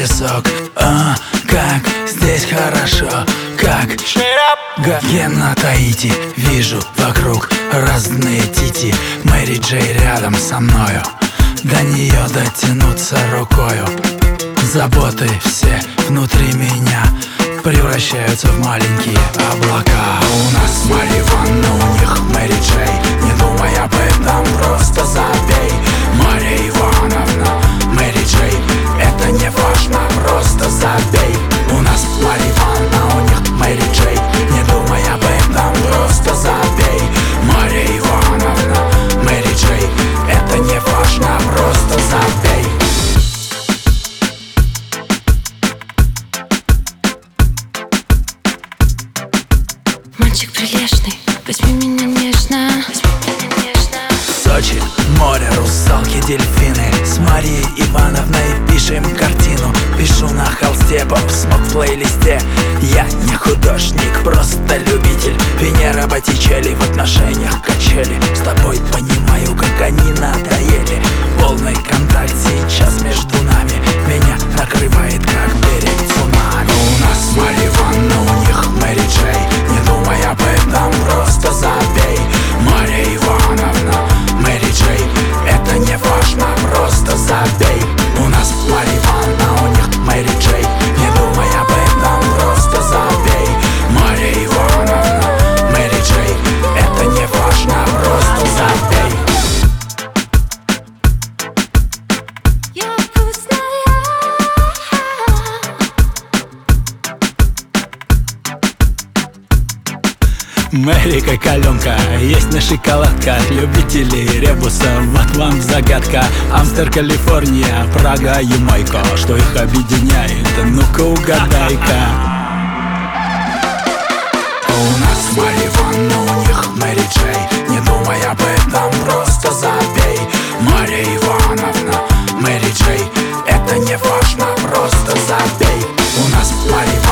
песок. Как здесь хорошо, как Гоген на Таити. Вижу вокруг разные тити. Мэри Джей рядом со мною, до нее дотянуться рукою. Заботы все внутри меня превращаются в маленькие облака. У нас Марья Ивановна, у них Мэри Джей. Не думай об этом, просто забей. Марья Ивановна, Мэри Джей. Это не важно, просто забей. У нас Марья Ивановна, у них Мэри Джей. Не думай об этом, просто забей. Марья Ивановна, Мэри Джей. Это не важно, просто забей. Мальчик прилежный, возьми меня нежно. В Сочи, море, русалки, дельфины. С Марией Ивановной пишем картину. Пишу на холсте, поп-смог в плейлисте. Я не художник, просто любитель. Венера Боттичелли, в отношениях качели. С тобой понимаю, как они надоели. Полный контакт сейчас между нами. Меня накрывает, как берег цунами. У нас Марья Ивановна, у них Мэри Джей. Не думай об этом, просто забей. Марья Ивановна, Мэри Джей. Это не важно, просто забей. У нас Марья Ивановна, у них Мэри Джей. Не думай об этом, просто забей. Марья Ивановна, Мэри Джей. Это не важно, просто забей. Я вкусная. Мэри как Аленка, есть на шоколадка. Любители ребуса, вот вам загадка. Амстер, Калифорния, Прага, Ямайка. Что их объединяет? Ну-ка угадай-ка. У нас Марья Ивановна, у них Мэри Джей. Не думай об этом, просто забей. Марья Ивановна, Мэри Джей. Это не важно, просто забей. У нас Марья